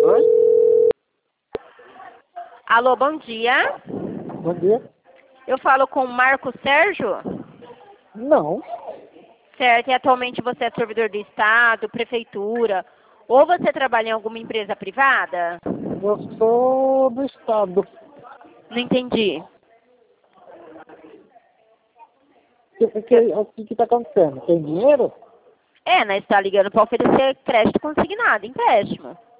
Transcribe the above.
Oi? Alô, bom dia. Bom dia. Eu falo com o Marco Sérgio? Não. Certo, e atualmente você é servidor do Estado, prefeitura, ou você trabalha em alguma empresa privada? Eu sou do Estado. Não entendi. O que está acontecendo? Tem dinheiro? Nós está ligando para oferecer crédito consignado, empréstimo.